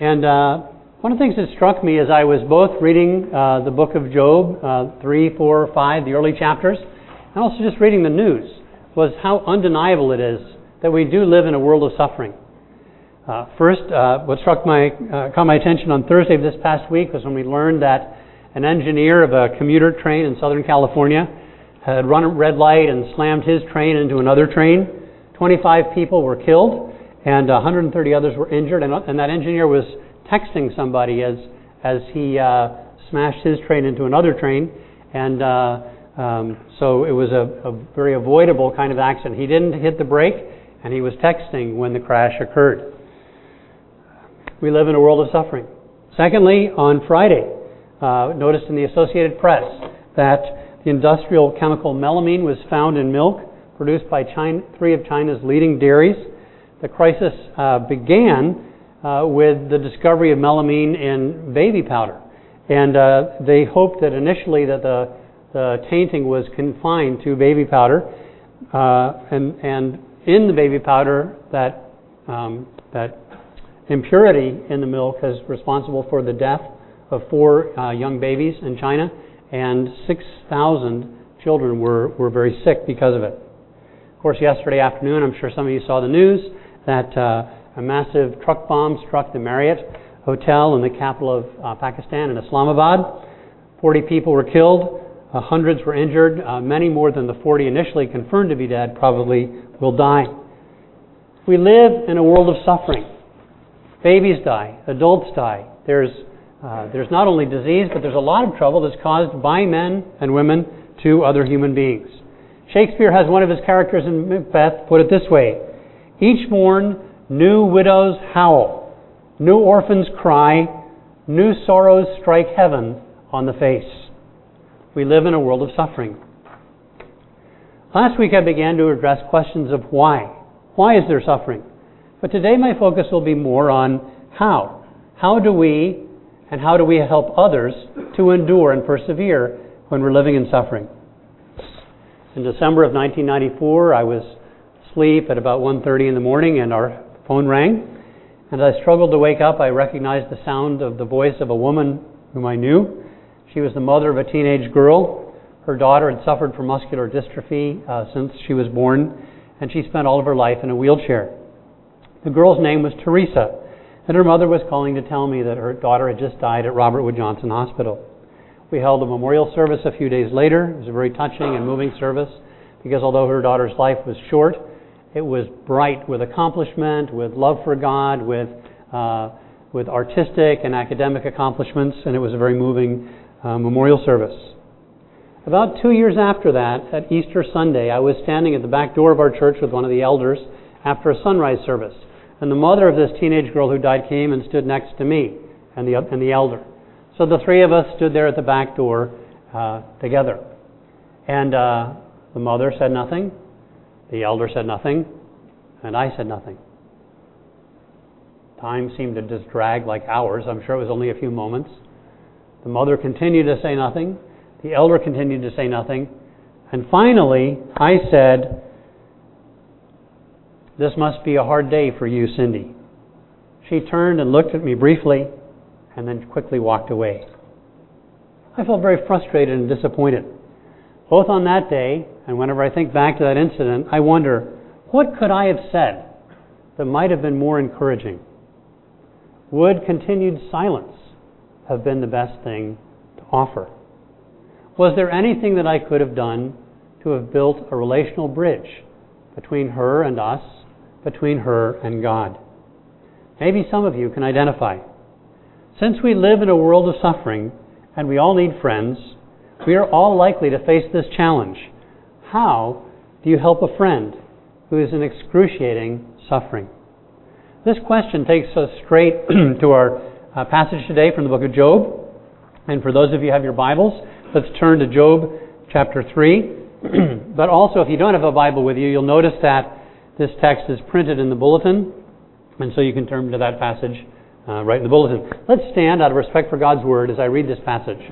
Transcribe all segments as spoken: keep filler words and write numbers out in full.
And uh, one of the things that struck me as I was both reading uh, the book of Job, uh, three, four, five, the early chapters, and also just reading the news, was how undeniable it is that we do live in a world of suffering. Uh, first, uh, what struck my, uh, caught my attention on Thursday of this past week was when we learned that an engineer of a commuter train in Southern California had run a red light and slammed his train into another train. twenty-five people were killed, and one hundred thirty others were injured, and, and that engineer was texting somebody as as he uh, smashed his train into another train, and uh, um, so it was a, a very avoidable kind of accident. He didn't hit the brake, and he was texting when the crash occurred. We live in a world of suffering. Secondly, on Friday, uh, noticed in the Associated Press that the industrial chemical melamine was found in milk produced by China, three of China's leading dairies. The crisis uh, began uh, with the discovery of melamine in baby powder, and uh, they hoped that initially that the, the tainting was confined to baby powder, uh, and, and in the baby powder that um, that impurity in the milk is responsible for the death of four uh, young babies in China, and six thousand children were, were very sick because of it. Of course, yesterday afternoon, I'm sure some of you saw the news, that uh, a massive truck bomb struck the Marriott Hotel in the capital of uh, Pakistan in Islamabad. forty people were killed, uh, hundreds were injured, uh, many more than the forty initially confirmed to be dead probably will die. We live in a world of suffering. Babies die, adults die. There's, uh, there's not only disease, but there's a lot of trouble that's caused by men and women to other human beings. Shakespeare has one of his characters in Macbeth put it this way: each morn new widows howl, new orphans cry, new sorrows strike heaven on the face. We live in a world of suffering. Last week I began to address questions of why. Why is there suffering? But today my focus will be more on how. How do we and how do we help others to endure and persevere when we're living in suffering? In December of nineteen ninety-four, I was asleep at about one thirty in the morning, and our phone rang. And as I struggled to wake up, I recognized the sound of the voice of a woman whom I knew. She was the mother of a teenage girl. Her daughter had suffered from muscular dystrophy uh, since she was born, and she spent all of her life in a wheelchair. The girl's name was Teresa, and her mother was calling to tell me that her daughter had just died at Robert Wood Johnson Hospital. We held a memorial service a few days later. It was a very touching and moving service because although her daughter's life was short, it was bright with accomplishment, with love for God, with uh, with artistic and academic accomplishments, and it was a very moving uh, memorial service. About two years after that, at Easter Sunday, I was standing at the back door of our church with one of the elders after a sunrise service, and the mother of this teenage girl who died came and stood next to me and the and the elder. So the three of us stood there at the back door uh, together. And uh, the mother said nothing, the elder said nothing, and I said nothing. Time seemed to just drag like hours. I'm sure it was only a few moments. The mother continued to say nothing. The elder continued to say nothing. And finally, I said, "This must be a hard day for you, Cindy." She turned and looked at me briefly, and then quickly walked away. I felt very frustrated and disappointed. Both on that day, and whenever I think back to that incident, I wonder, what could I have said that might have been more encouraging? Would continued silence have been the best thing to offer? Was there anything that I could have done to have built a relational bridge between her and us, between her and God? Maybe some of you can identify. Since we live in a world of suffering, and we all need friends, we are all likely to face this challenge. How do you help a friend who is in excruciating suffering? This question takes us straight to our uh, passage today from the book of Job. And for those of you who have your Bibles, let's turn to Job chapter three. But also, if you don't have a Bible with you, you'll notice that this text is printed in the bulletin, and so you can turn to that passage Uh, right in the bulletin. Let's stand out of respect for God's Word as I read this passage.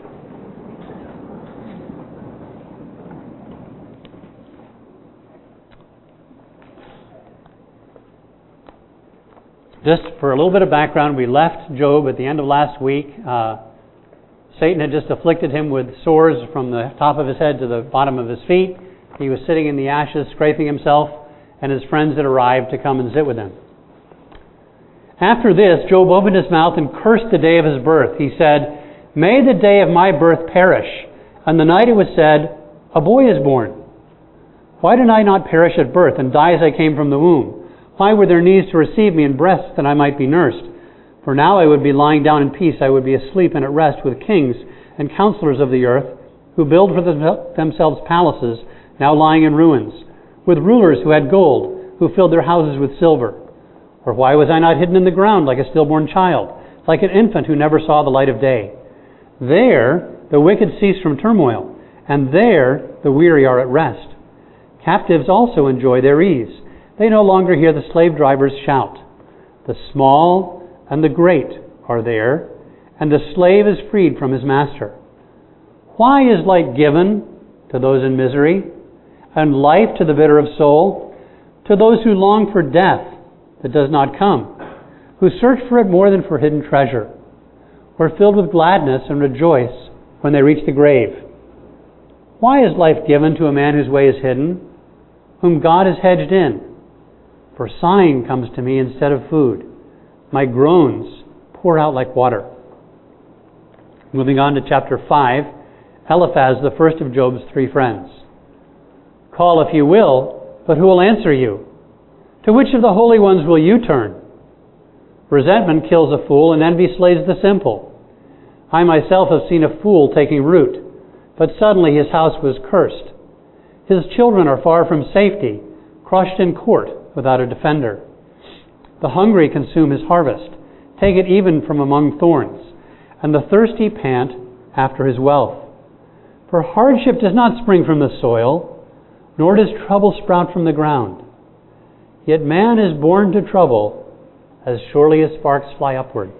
Just for a little bit of background, we left Job at the end of last week. Uh, Satan had just afflicted him with sores from the top of his head to the bottom of his feet. He was sitting in the ashes, scraping himself, and his friends had arrived to come and sit with him. After this, Job opened his mouth and cursed the day of his birth. He said, "May the day of my birth perish, and the night it was said, a boy is born. Why did I not perish at birth and die as I came from the womb? Why were there knees to receive me and breasts that I might be nursed? For now I would be lying down in peace, I would be asleep and at rest with kings and counselors of the earth, who build for themselves palaces, now lying in ruins, with rulers who had gold, who filled their houses with silver. Or why was I not hidden in the ground like a stillborn child, like an infant who never saw the light of day? There the wicked cease from turmoil, and there the weary are at rest. Captives also enjoy their ease. They no longer hear the slave drivers shout. The small and the great are there, and the slave is freed from his master. Why is light given to those in misery, and life to the bitter of soul, to those who long for death that does not come, who search for it more than for hidden treasure, who are filled with gladness and rejoice when they reach the grave? Why is life given to a man whose way is hidden, whom God has hedged in? For sighing comes to me instead of food. My groans pour out like water." Moving on to chapter five, Eliphaz, the first of Job's three friends. "Call if you will, but who will answer you? To which of the holy ones will you turn? Resentment kills a fool, and envy slays the simple. I myself have seen a fool taking root, but suddenly his house was cursed. His children are far from safety, crushed in court without a defender. The hungry consume his harvest, take it even from among thorns, and the thirsty pant after his wealth. For hardship does not spring from the soil, nor does trouble sprout from the ground. Yet man is born to trouble as surely as sparks fly upward."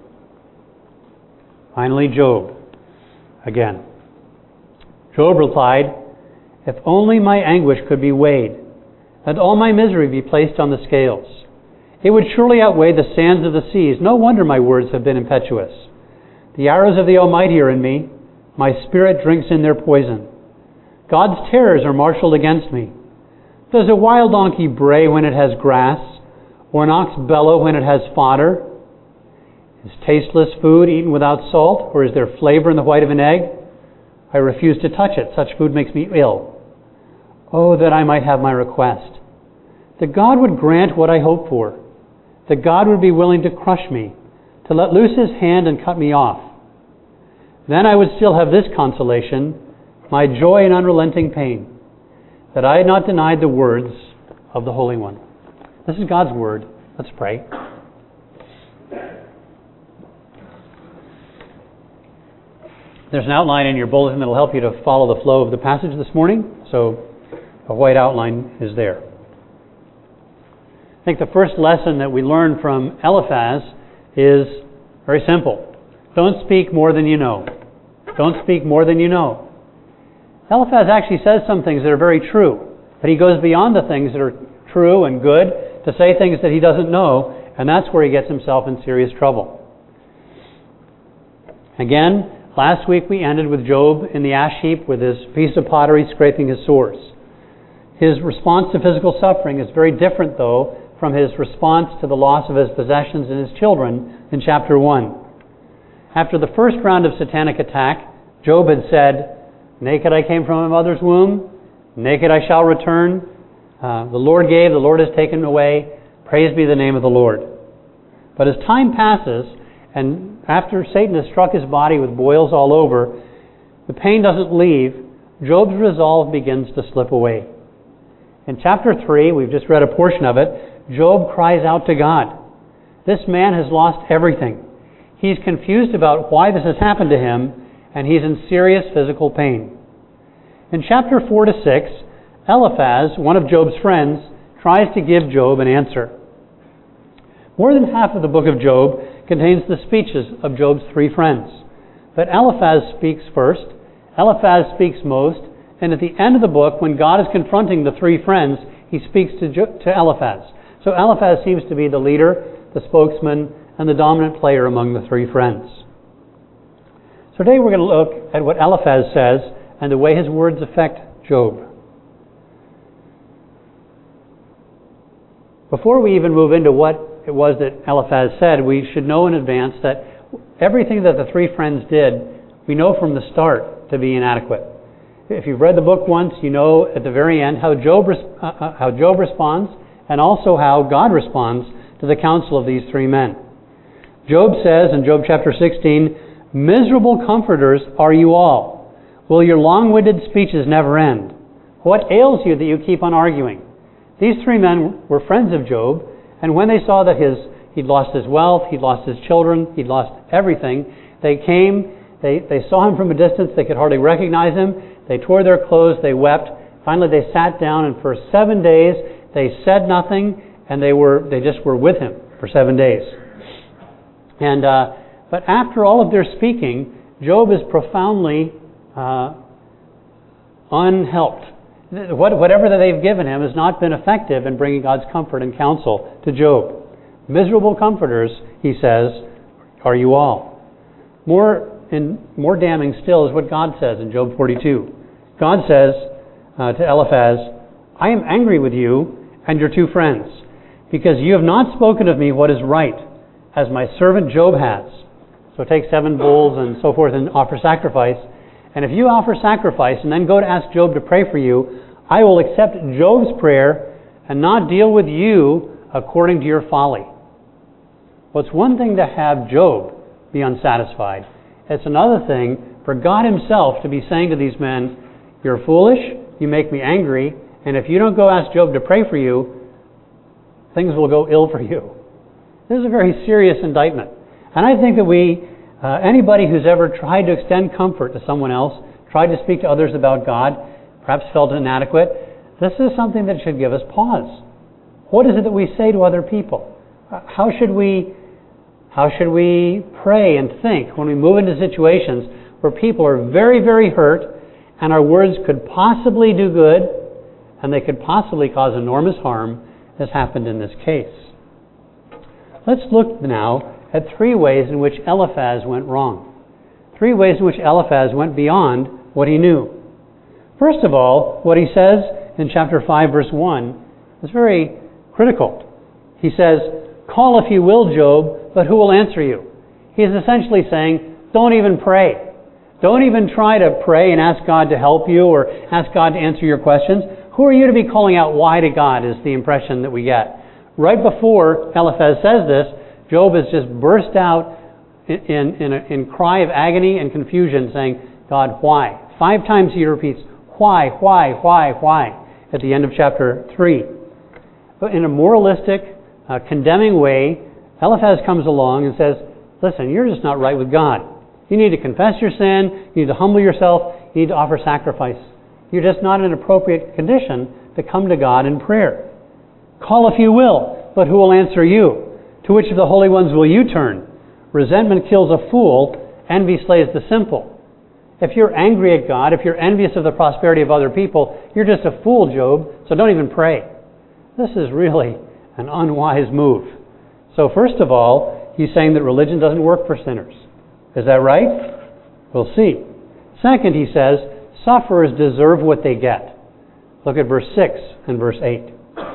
Finally, Job again. Job replied, "If only my anguish could be weighed, and all my misery be placed on the scales, it would surely outweigh the sands of the seas. No wonder my words have been impetuous. The arrows of the Almighty are in me. My spirit drinks in their poison. God's terrors are marshaled against me. Does a wild donkey bray when it has grass, or an ox bellow when it has fodder? Is tasteless food eaten without salt, or is there flavor in the white of an egg? I refuse to touch it. Such food makes me ill. Oh, that I might have my request. That God would grant what I hope for. That God would be willing to crush me, to let loose his hand and cut me off. Then I would still have this consolation, my joy in unrelenting pain, that I had not denied the words of the Holy One." This is God's word. Let's pray. There's an outline in your bulletin that will help you to follow the flow of the passage this morning. So a white outline is there. I think the first lesson that we learn from Eliphaz is very simple. Don't speak more than you know. Don't speak more than you know. Eliphaz actually says some things that are very true, but he goes beyond the things that are true and good to say things that he doesn't know, and that's where he gets himself in serious trouble. Again, last week we ended with Job in the ash heap with his piece of pottery scraping his sores. His response to physical suffering is very different, though, from his response to the loss of his possessions and his children in chapter one. After the first round of satanic attack, Job had said, "Naked I came from my mother's womb, naked I shall return. Uh, the Lord gave, the Lord has taken away. Praise be the name of the Lord." But as time passes, and after Satan has struck his body with boils all over, the pain doesn't leave. Job's resolve begins to slip away. In chapter three, we've just read a portion of it, Job cries out to God. This man has lost everything. He's confused about why this has happened to him, and he's in serious physical pain. In chapter four to six, Eliphaz, one of Job's friends, tries to give Job an answer. More than half of the book of Job contains the speeches of Job's three friends. But Eliphaz speaks first, Eliphaz speaks most, and at the end of the book, when God is confronting the three friends, he speaks to, jo- to Eliphaz. So Eliphaz seems to be the leader, the spokesman, and the dominant player among the three friends. So today we're going to look at what Eliphaz says and the way his words affect Job. Before we even move into what it was that Eliphaz said, we should know in advance that everything that the three friends did, we know from the start to be inadequate. If you've read the book once, you know at the very end how Job, uh, how Job responds and also how God responds to the counsel of these three men. Job says in Job chapter sixteen, "Miserable comforters are you all. Will your long-winded speeches never end? What ails you that you keep on arguing?" These three men were friends of Job, and when they saw that his he'd lost his wealth, he'd lost his children, he'd lost everything, they came, they, they saw him from a distance, they could hardly recognize him, they tore their clothes, they wept. Finally they sat down, and for seven days they said nothing, and they were they just were with him for seven days. And uh, but after all of their speaking, Job is profoundly uh, unhelped. What, whatever that they've given him has not been effective in bringing God's comfort and counsel to Job. Miserable comforters, he says, are you all. More and more damning still is what God says in Job forty-two. God says uh, to Eliphaz, "I am angry with you and your two friends, because you have not spoken of me what is right, as my servant Job has." So take seven bulls and so forth and offer sacrifice. And if you offer sacrifice and then go to ask Job to pray for you, I will accept Job's prayer and not deal with you according to your folly. Well, it's one thing to have Job be unsatisfied. It's another thing for God himself to be saying to these men, "You're foolish, you make me angry, and if you don't go ask Job to pray for you, things will go ill for you." This is a very serious indictment. And I think that we, uh, anybody who's ever tried to extend comfort to someone else, tried to speak to others about God, perhaps felt inadequate, this is something that should give us pause. What is it that we say to other people? How should we, how should we pray and think when we move into situations where people are very, very hurt and our words could possibly do good and they could possibly cause enormous harm, as happened in this case? Let's look now at three ways in which Eliphaz went wrong. Three ways in which Eliphaz went beyond what he knew. First of all, what he says in chapter five, verse one, is very critical. He says, "Call if you will, Job, but who will answer you?" He is essentially saying, don't even pray. Don't even try to pray and ask God to help you or ask God to answer your questions. Who are you to be calling out why to God, is the impression that we get. Right before Eliphaz says this, Job has just burst out in, in, in, a, in cry of agony and confusion, saying, "God, why?" Five times he repeats, "Why, why, why, why?" at the end of chapter three. But in a moralistic, uh, condemning way, Eliphaz comes along and says, "Listen, you're just not right with God. You need to confess your sin, you need to humble yourself, you need to offer sacrifice. You're just not in an appropriate condition to come to God in prayer. Call if you will, but who will answer you? To which of the holy ones will you turn? Resentment kills a fool, envy slays the simple." If you're angry at God, if you're envious of the prosperity of other people, you're just a fool, Job, so don't even pray. This is really an unwise move. So first of all, he's saying that religion doesn't work for sinners. Is that right? We'll see. Second, he says, sufferers deserve what they get. Look at verse six and verse eight.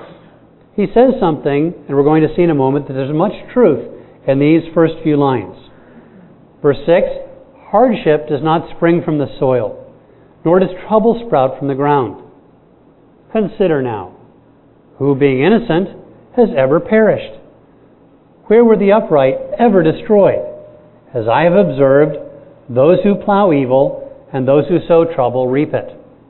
He says something, and we're going to see in a moment, that there's much truth in these first few lines. Verse six, "Hardship does not spring from the soil, nor does trouble sprout from the ground. Consider now, who being innocent has ever perished? Where were the upright ever destroyed? As I have observed, those who plow evil and those who sow trouble reap it."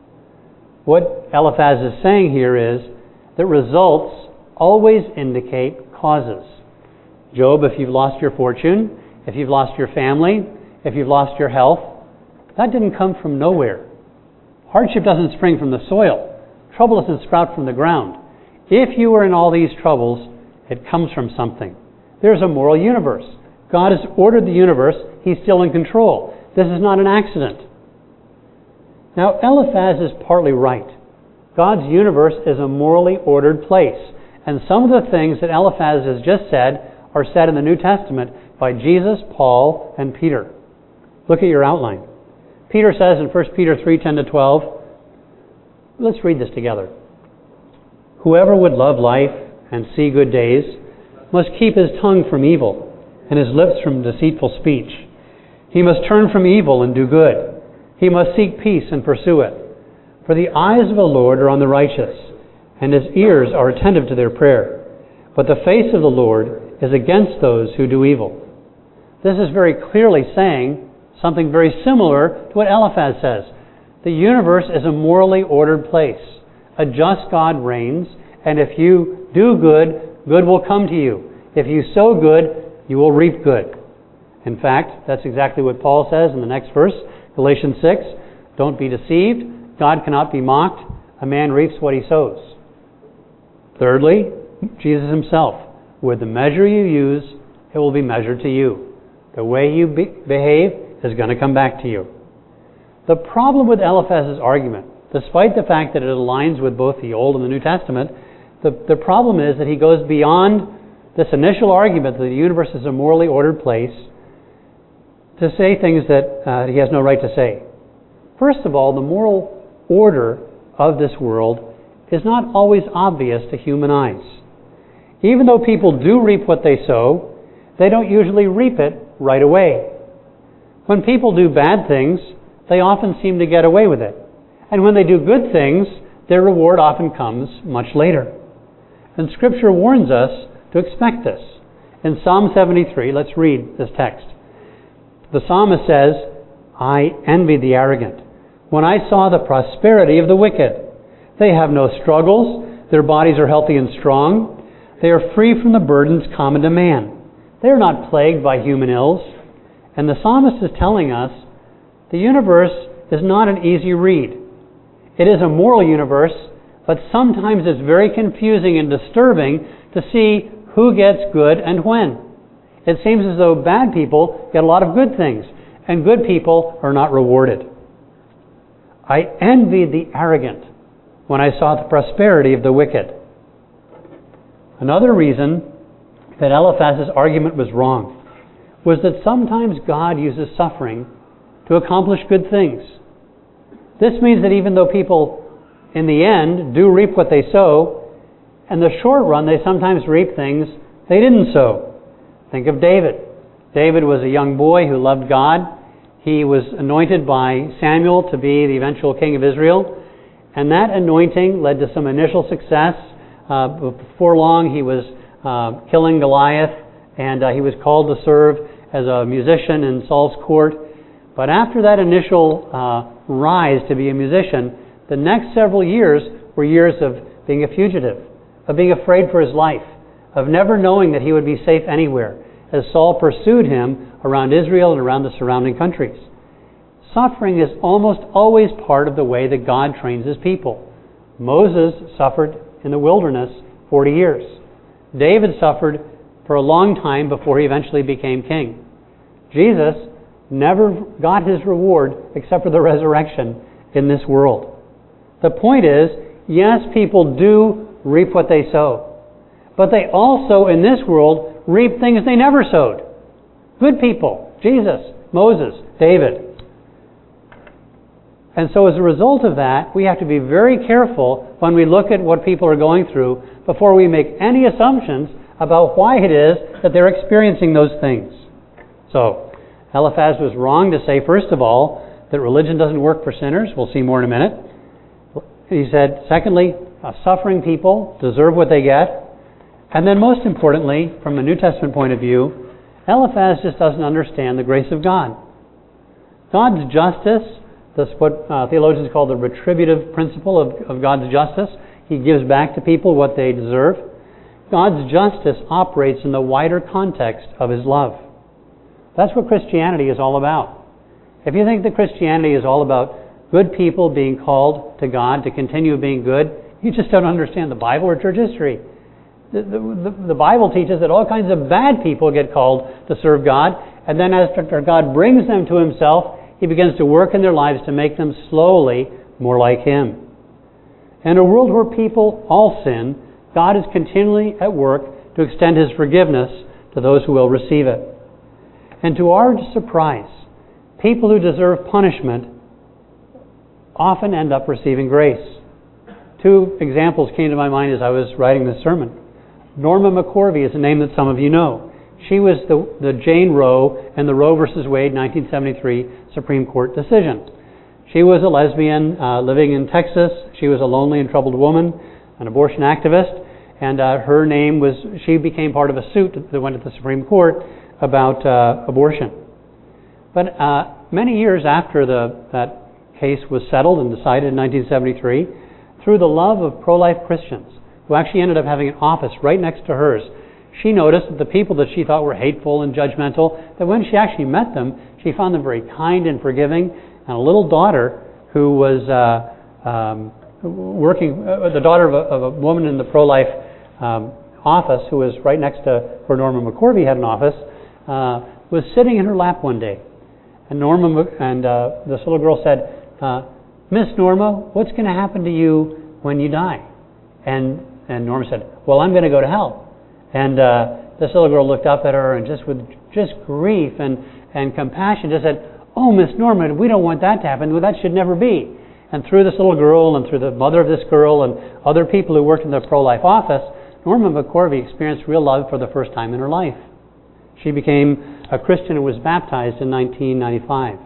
What Eliphaz is saying here is that results always indicate causes. Job, if you've lost your fortune, if you've lost your family, if you've lost your health, that didn't come from nowhere. Hardship doesn't spring from the soil. Trouble doesn't sprout from the ground. If you are in all these troubles, it comes from something. There's a moral universe. God has ordered the universe. He's still in control. This is not an accident. Now, Eliphaz is partly right. God's universe is a morally ordered place. And some of the things that Eliphaz has just said are said in the New Testament by Jesus, Paul, and Peter. Look at your outline. Peter says in First Peter three, ten to twelve, let's read this together. Whoever would love life and see good days must keep his tongue from evil and his lips from deceitful speech. He must turn from evil and do good. He must seek peace and pursue it. For the eyes of the Lord are on the righteous, and his ears are attentive to their prayer. But the face of the Lord is against those who do evil. This is very clearly saying something very similar to what Eliphaz says. The universe is a morally ordered place. A just God reigns, and if you do good, good will come to you. If you sow good, you will reap good. In fact, that's exactly what Paul says in the next verse, Galatians six. Don't be deceived. God cannot be mocked. A man reaps what he sows. Thirdly, Jesus himself. With the measure you use, it will be measured to you. The way you be- behave is going to come back to you. The problem with Eliphaz's argument, despite the fact that it aligns with both the Old and the New Testament, the, the problem is that he goes beyond this initial argument that the universe is a morally ordered place to say things that uh, he has no right to say. First of all, the moral order of this world is not always obvious to human eyes. Even though people do reap what they sow, they don't usually reap it right away. When people do bad things, they often seem to get away with it. And when they do good things, their reward often comes much later. And Scripture warns us to expect this. In Psalm seventy-three, let's read this text. The psalmist says, I envied the arrogant when I saw the prosperity of the wicked. They have no struggles. Their bodies are healthy and strong. They are free from the burdens common to man. They are not plagued by human ills. And the psalmist is telling us the universe is not an easy read. It is a moral universe, but sometimes it's very confusing and disturbing to see who gets good and when. It seems as though bad people get a lot of good things, and good people are not rewarded. I envied the arrogant when I saw the prosperity of the wicked. Another reason that Eliphaz's argument was wrong was that sometimes God uses suffering to accomplish good things. This means that even though people in the end do reap what they sow, in the short run they sometimes reap things they didn't sow. Think of David. David was a young boy who loved God. He was anointed by Samuel to be the eventual king of Israel. And that anointing led to some initial success. Uh, before long, he was uh, killing Goliath, and uh, he was called to serve as a musician in Saul's court. But after that initial uh, rise to be a musician, the next several years were years of being a fugitive, of being afraid for his life, of never knowing that he would be safe anywhere, as Saul pursued him around Israel and around the surrounding countries. Suffering is almost always part of the way that God trains his people. Moses suffered in the wilderness forty years. David suffered for a long time before he eventually became king. Jesus never got his reward except for the resurrection in this world. The point is, yes, people do reap what they sow. But they also, in this world, reap things they never sowed. Good people. Jesus, Moses, David. And so as a result of that, we have to be very careful when we look at what people are going through before we make any assumptions about why it is that they're experiencing those things. So, Eliphaz was wrong to say, first of all, that religion doesn't work for sinners. We'll see more in a minute. He said, secondly, uh, suffering people deserve what they get. And then most importantly, from a New Testament point of view, Eliphaz just doesn't understand the grace of God. God's justice, that's what uh, theologians call the retributive principle of, of God's justice. He gives back to people what they deserve. God's justice operates in the wider context of his love. That's what Christianity is all about. If you think that Christianity is all about good people being called to God to continue being good, you just don't understand the Bible or church history. The, the, the Bible teaches that all kinds of bad people get called to serve God, and then as God brings them to himself, he begins to work in their lives to make them slowly more like him. In a world where people all sin, God is continually at work to extend his forgiveness to those who will receive it. And to our surprise, people who deserve punishment often end up receiving grace. Two examples came to my mind as I was writing this sermon. Norma McCorvey is a name that some of you know. She was the, the Jane Roe and the Roe versus Wade nineteen seventy-three Supreme Court decision. She was a lesbian uh, living in Texas. She was a lonely and troubled woman, an abortion activist, and uh, her name was, she became part of a suit that went to the Supreme Court about uh, abortion. But uh, many years after the, that case was settled and decided in nineteen seventy-three, through the love of pro-life Christians, who actually ended up having an office right next to hers, she noticed that the people that she thought were hateful and judgmental, that when she actually met them, she found them very kind and forgiving. And a little daughter who was uh, um, working, uh, the daughter of a, of a woman in the pro-life um, office, who was right next to where Norma McCorvey had an office, uh, was sitting in her lap one day. And Norma and uh, this little girl said, uh, Miss Norma, what's going to happen to you when you die? And and Norma said, well, I'm going to go to hell. And uh, this little girl looked up at her and just with just grief and, and compassion just said, oh, Miss Norma, we don't want that to happen. Well, that should never be. And through this little girl and through the mother of this girl and other people who worked in the pro-life office, Norma McCorvey experienced real love for the first time in her life. She became a Christian and was baptized in nineteen ninety-five.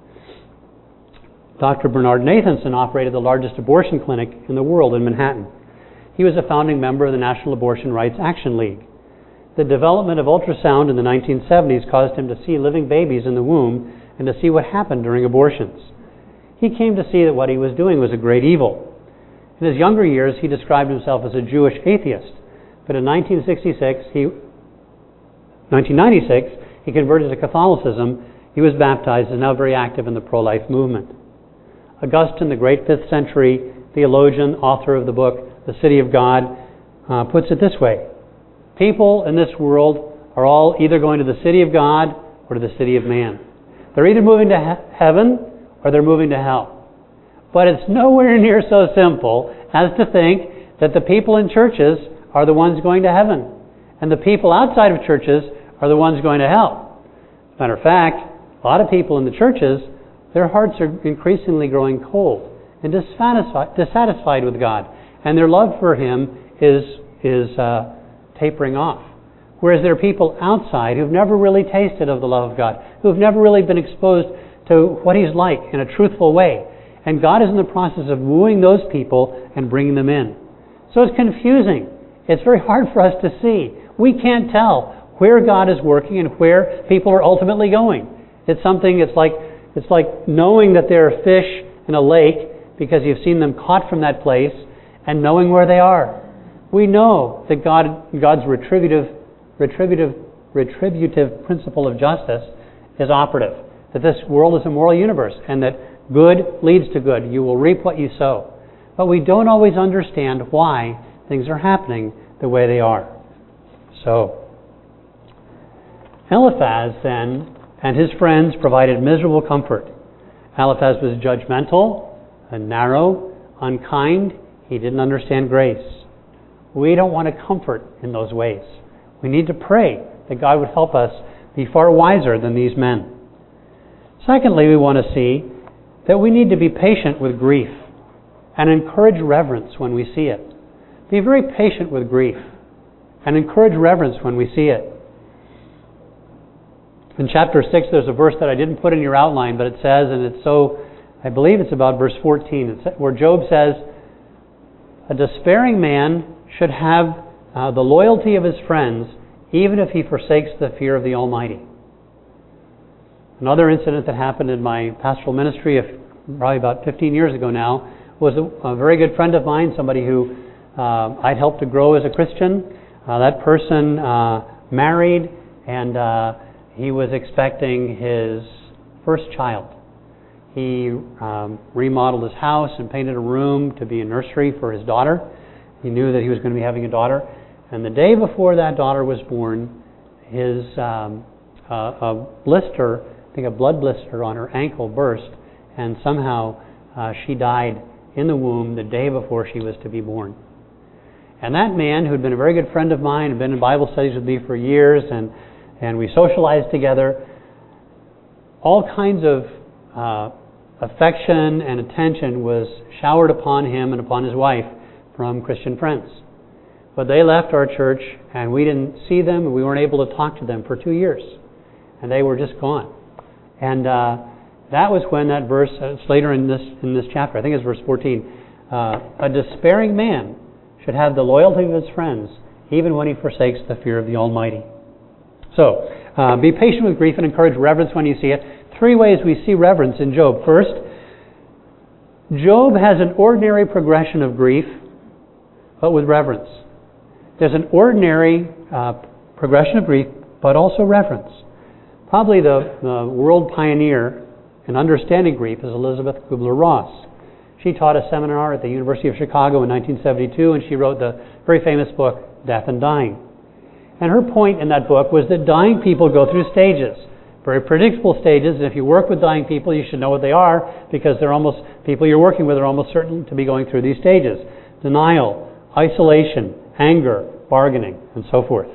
Doctor Bernard Nathanson operated the largest abortion clinic in the world in Manhattan. He was a founding member of the National Abortion Rights Action League. The development of ultrasound in the nineteen seventies caused him to see living babies in the womb and to see what happened during abortions. He came to see that what he was doing was a great evil. In his younger years, he described himself as a Jewish atheist, but in nineteen sixty-six, he, nineteen ninety-six, he converted to Catholicism. He was baptized and is now very active in the pro-life movement. Augustine, the great fifth century theologian, author of the book The City of God, uh, puts it this way. People in this world are all either going to the city of God or to the city of man. They're either moving to he- heaven or they're moving to hell. But it's nowhere near so simple as to think that the people in churches are the ones going to heaven and the people outside of churches are the ones going to hell. As a matter of fact, a lot of people in the churches, their hearts are increasingly growing cold and dissatisfied, dissatisfied with God. And their love for Him is, is uh, tapering off. Whereas there are people outside who've never really tasted of the love of God, who've never really been exposed to what He's like in a truthful way. And God is in the process of wooing those people and bringing them in. So it's confusing. It's very hard for us to see. We can't tell where God is working and where people are ultimately going. It's something, it's like, it's like knowing that there are fish in a lake because you've seen them caught from that place and knowing where they are. We know that God, God's retributive, retributive, retributive principle of justice is operative. That this world is a moral universe and that good leads to good. You will reap what you sow. But we don't always understand why things are happening the way they are. So, Eliphaz then and his friends provided miserable comfort. Eliphaz was judgmental and narrow, unkind. He didn't understand grace. We don't want to comfort in those ways. We need to pray that God would help us be far wiser than these men. Secondly, we want to see that we need to be patient with grief and encourage reverence when we see it. Be very patient with grief and encourage reverence when we see it. In chapter six, there's a verse that I didn't put in your outline, but it says, and it's so, I believe it's about verse fourteen, it's where Job says, a despairing man should have uh, the loyalty of his friends, even if he forsakes the fear of the Almighty. Another incident that happened in my pastoral ministry, if, probably about fifteen years ago now, was a, a very good friend of mine, somebody who uh, I'd helped to grow as a Christian. Uh, that person uh, married, and uh, he was expecting his first child. He um, remodeled his house and painted a room to be a nursery for his daughter. He knew that he was going to be having a daughter. And the day before that daughter was born, his um, uh, a blister, I think a blood blister on her ankle burst, and somehow uh, she died in the womb the day before she was to be born. And that man, who'd been a very good friend of mine, had been in Bible studies with me for years, and, and we socialized together, all kinds of uh, affection and attention was showered upon him and upon his wife from Christian friends. But they left our church, and we didn't see them, and we weren't able to talk to them for two years. And they were just gone. And uh, that was when that verse, uh, it's later in this in this chapter, I think it's verse fourteen, uh, a despairing man should have the loyalty of his friends, even when he forsakes the fear of the Almighty. So, uh, be patient with grief and encourage reverence when you see it. Three ways we see reverence in Job. First, Job has an ordinary progression of grief, but with reverence. There's an ordinary uh, progression of grief, but also reverence. Probably the, the world pioneer in understanding grief is Elisabeth Kubler-Ross. She taught a seminar at the University of Chicago in nineteen seventy-two, and she wrote the very famous book, Death and Dying. And her point in that book was that dying people go through stages, very predictable stages, and if you work with dying people, you should know what they are, because they're almost, people you're working with are almost certain to be going through these stages. Denial, isolation, anger, bargaining, and so forth.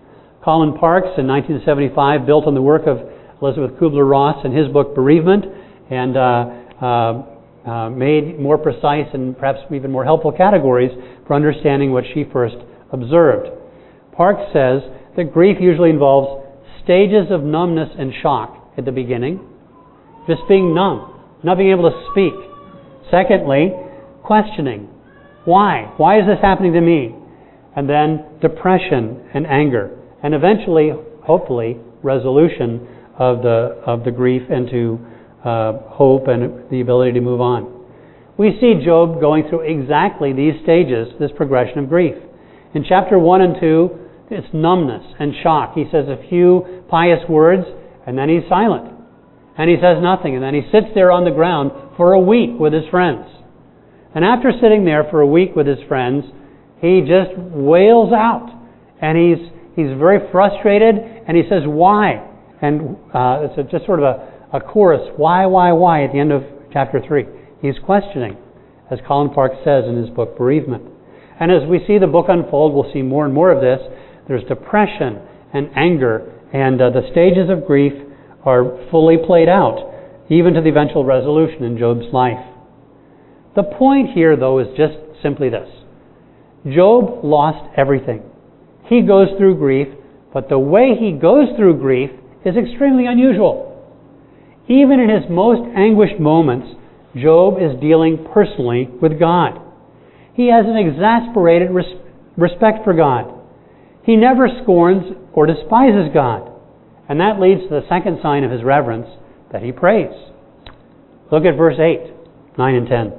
Colin Parks in nineteen seventy-five built on the work of Elisabeth Kubler-Ross in his book Bereavement, and uh, uh, uh, made more precise and perhaps even more helpful categories for understanding what she first observed. Parks says that grief usually involves stages of numbness and shock at the beginning, just being numb, not being able to speak. Secondly, questioning. Why? Why is this happening to me? And then depression and anger. And eventually, hopefully, resolution of the of the grief into uh, hope and the ability to move on. We see Job going through exactly these stages, this progression of grief. In chapter one and two, it's numbness and shock. He says a few pious words, and then he's silent. And he says nothing, and then he sits there on the ground for a week with his friends. And after sitting there for a week with his friends, he just wails out. And he's he's very frustrated, and he says, why? And uh, it's a, just sort of a, a chorus, why, why, why, at the end of chapter three. He's questioning, as Colin Parks says in his book, Bereavement. And as we see the book unfold, we'll see more and more of this. There's depression and anger, and uh, the stages of grief are fully played out, even to the eventual resolution in Job's life. The point here, though, is just simply this. Job lost everything. He goes through grief, but the way he goes through grief is extremely unusual. Even in his most anguished moments, Job is dealing personally with God. He has an exasperated res- respect for God. He never scorns or despises God. And that leads to the second sign of his reverence, that he prays. Look at verse eight, nine and ten.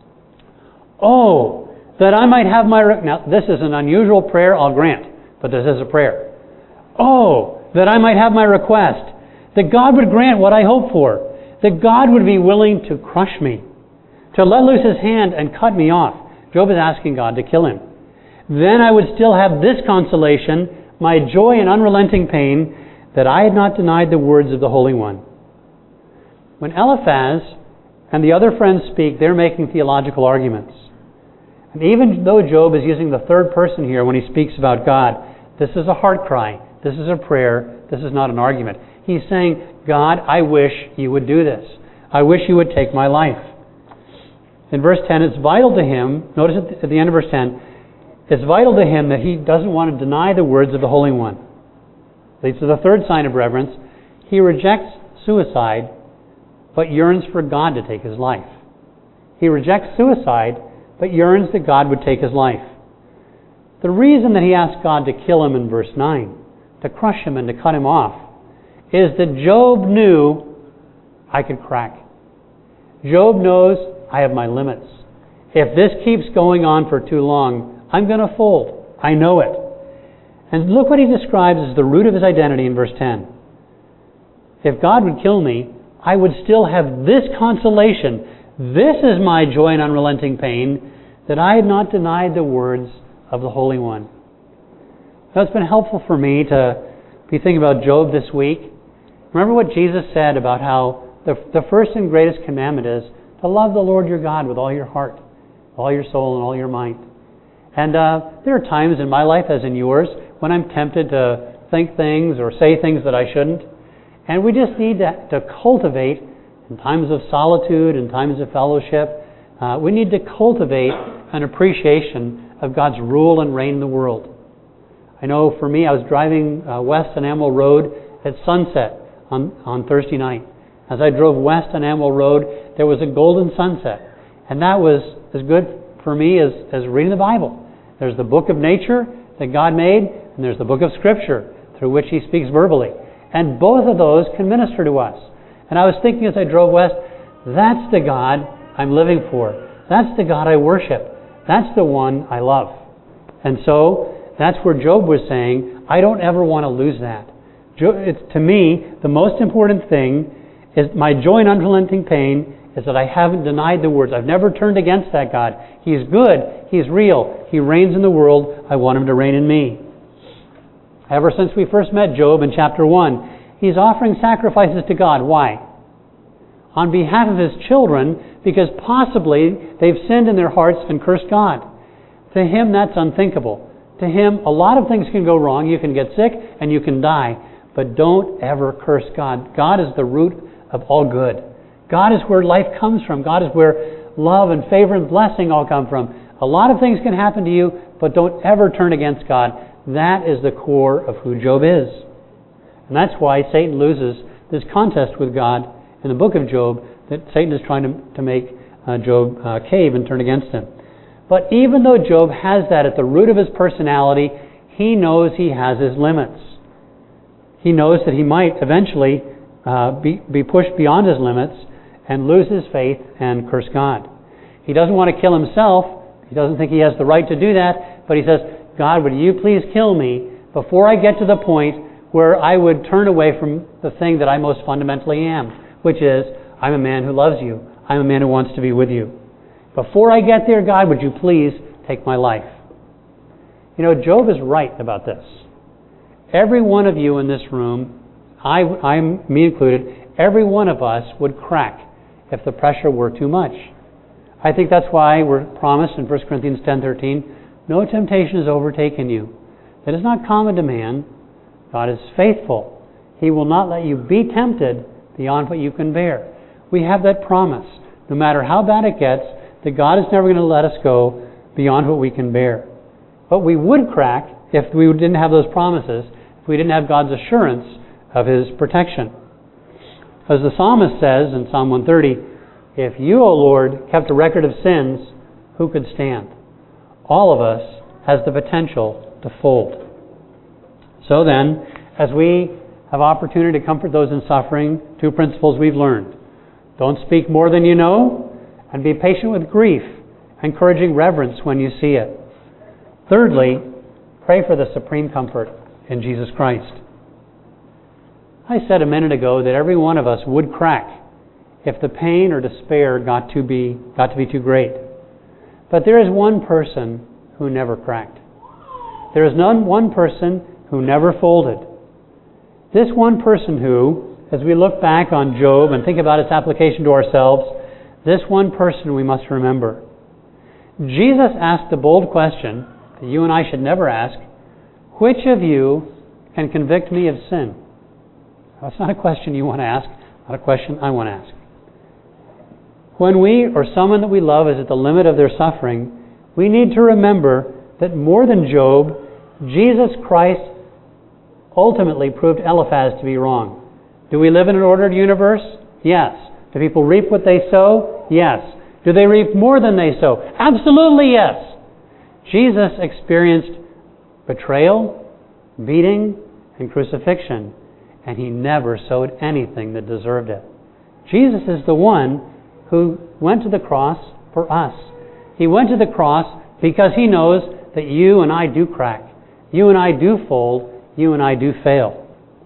Oh, that I might have my... Re- now, this is an unusual prayer, I'll grant, but this is a prayer. Oh, that I might have my request, that God would grant what I hope for, that God would be willing to crush me, to let loose his hand and cut me off. Job is asking God to kill him. Then I would still have this consolation, my joy in unrelenting pain, that I had not denied the words of the Holy One. When Eliphaz and the other friends speak, they're making theological arguments. And even though Job is using the third person here when he speaks about God, this is a heart cry. This is a prayer. This is not an argument. He's saying, God, I wish you would do this. I wish you would take my life. In verse ten, it's vital to him, notice at the end of verse ten, it's vital to him that he doesn't want to deny the words of the Holy One. Leads to the third sign of reverence. He rejects suicide, but yearns for God to take his life. He rejects suicide, but yearns that God would take his life. The reason that he asked God to kill him in verse nine, to crush him and to cut him off, is that Job knew I could crack. Job knows I have my limits. If this keeps going on for too long, I'm going to fold. I know it. And look what he describes as the root of his identity in verse ten. If God would kill me, I would still have this consolation. This is my joy and unrelenting pain, that I had not denied the words of the Holy One. Now, it's been helpful for me to be thinking about Job this week. Remember what Jesus said about how the, the first and greatest commandment is to love the Lord your God with all your heart, all your soul, and all your might. And uh, there are times in my life, as in yours, when I'm tempted to think things or say things that I shouldn't. And we just need to, to cultivate, in times of solitude, in times of fellowship, uh, we need to cultivate an appreciation of God's rule and reign in the world. I know for me, I was driving uh, west on Amwell Road at sunset on, on Thursday night. As I drove west on Amwell Road, there was a golden sunset. And that was as good for me as, as reading the Bible. There's the book of nature that God made, and there's the book of Scripture through which He speaks verbally. And both of those can minister to us. And I was thinking as I drove west, that's the God I'm living for. That's the God I worship. That's the one I love. And so, that's where Job was saying, I don't ever want to lose that. It's, to me, the most important thing is my joy and unrelenting pain is that I haven't denied the words. I've never turned against that God. He's good. He's real. He reigns in the world. I want Him to reign in me. Ever since we first met Job in chapter one, he's offering sacrifices to God. Why? On behalf of his children, because possibly they've sinned in their hearts and cursed God. To him, that's unthinkable. To him, a lot of things can go wrong. You can get sick and you can die. But don't ever curse God. God is the root of all good. God is where life comes from. God is where love and favor and blessing all come from. A lot of things can happen to you, but don't ever turn against God. That is the core of who Job is. And that's why Satan loses this contest with God in the book of Job, that Satan is trying to, to make uh, Job uh, cave and turn against him. But even though Job has that at the root of his personality, he knows he has his limits. He knows that he might eventually uh, be, be pushed beyond his limits and lose his faith and curse God. He doesn't want to kill himself. He doesn't think he has the right to do that. But he says, God, would you please kill me before I get to the point where I would turn away from the thing that I most fundamentally am, which is, I'm a man who loves you. I'm a man who wants to be with you. Before I get there, God, would you please take my life? You know, Job is right about this. Every one of you in this room, I, I'm me included, every one of us would crack if the pressure were too much. I think that's why we're promised in First Corinthians ten thirteen, no temptation has overtaken you. That is not common to man. God is faithful. He will not let you be tempted beyond what you can bear. We have that promise. No matter how bad it gets, that God is never going to let us go beyond what we can bear. But we would crack if we didn't have those promises, if we didn't have God's assurance of His protection. As the psalmist says in Psalm one thirty, if you, O Lord, kept a record of sins, who could stand? All of us has the potential to fold. So then, as we have opportunity to comfort those in suffering, two principles we've learned. Don't speak more than you know, and be patient with grief, encouraging reverence when you see it. Thirdly, pray for the supreme comfort in Jesus Christ. I said a minute ago that every one of us would crack if the pain or despair got to be got to be too great. But there is one person who never cracked. There is none one person who never folded. This one person who, as we look back on Job and think about its application to ourselves, this one person we must remember. Jesus asked the bold question that you and I should never ask, which of you can convict me of sin? That's not a question you want to ask, not a question I want to ask. When we or someone that we love is at the limit of their suffering, we need to remember that more than Job, Jesus Christ ultimately proved Eliphaz to be wrong. Do we live in an ordered universe? Yes. Do people reap what they sow? Yes. Do they reap more than they sow? Absolutely yes. Jesus experienced betrayal, beating, and crucifixion, and He never sowed anything that deserved it. Jesus is the one who went to the cross for us. He went to the cross because He knows that you and I do crack. You and I do fold. You and I do fail.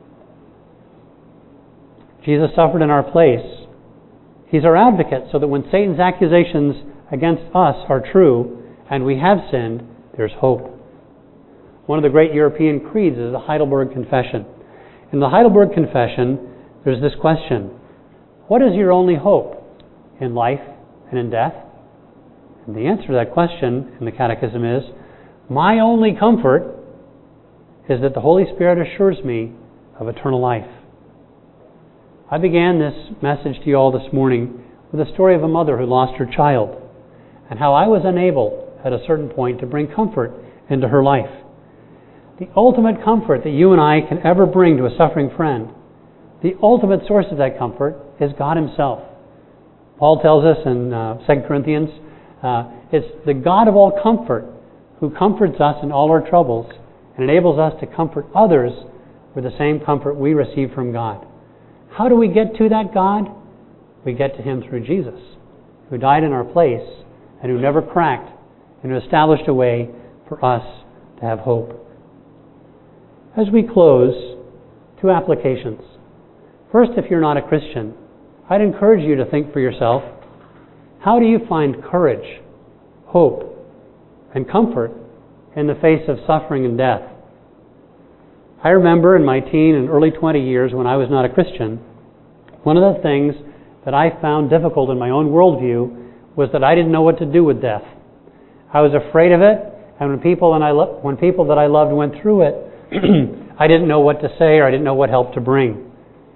Jesus suffered in our place. He's our advocate so that when Satan's accusations against us are true and we have sinned, there's hope. One of the great European creeds is the Heidelberg Confession. In the Heidelberg Confession, there's this question: what is your only hope in life and in death? And the answer to that question in the Catechism is, My only comfort is that the Holy Spirit assures me of eternal life. I began this message to you all this morning with the story of a mother who lost her child, and how I was unable at a certain point to bring comfort into her life. The ultimate comfort that you and I can ever bring to a suffering friend, the ultimate source of that comfort is God Himself. Paul tells us in uh, Second Corinthians, uh, it's the God of all comfort who comforts us in all our troubles and enables us to comfort others with the same comfort we receive from God. How do we get to that God? We get to Him through Jesus, who died in our place and who never cracked and who established a way for us to have hope. As we close, two applications. First, if you're not a Christian, I'd encourage you to think for yourself, how do you find courage, hope, and comfort in the face of suffering and death? I remember in my teen and early twenty years when I was not a Christian, one of the things that I found difficult in my own worldview was that I didn't know what to do with death. I was afraid of it, and when people and I lo- when people that I loved went through it, I didn't know what to say or I didn't know what help to bring.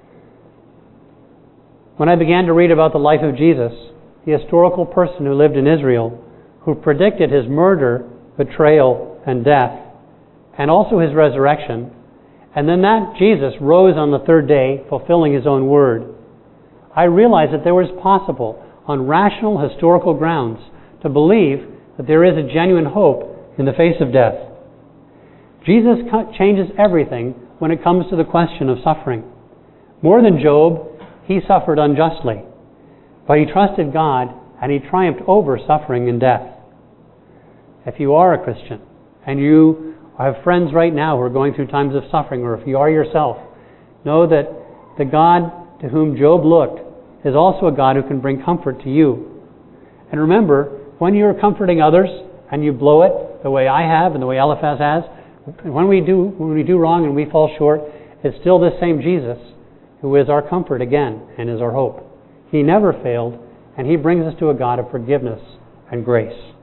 When I began to read about the life of Jesus, the historical person who lived in Israel, who predicted His murder, betrayal, and death, and also His resurrection, and then that Jesus rose on the third day, fulfilling His own word, I realized that there was possible, on rational historical grounds, to believe that there is a genuine hope in the face of death. Jesus changes everything when it comes to the question of suffering. More than Job, He suffered unjustly, but He trusted God and He triumphed over suffering and death. If you are a Christian and you have friends right now who are going through times of suffering, or if you are yourself, know that the God to whom Job looked is also a God who can bring comfort to you. And remember, when you're comforting others and you blow it the way I have and the way Eliphaz has, when we do when we do wrong and we fall short, it's still this same Jesus who is our comfort again and is our hope. He never failed, and He brings us to a God of forgiveness and grace.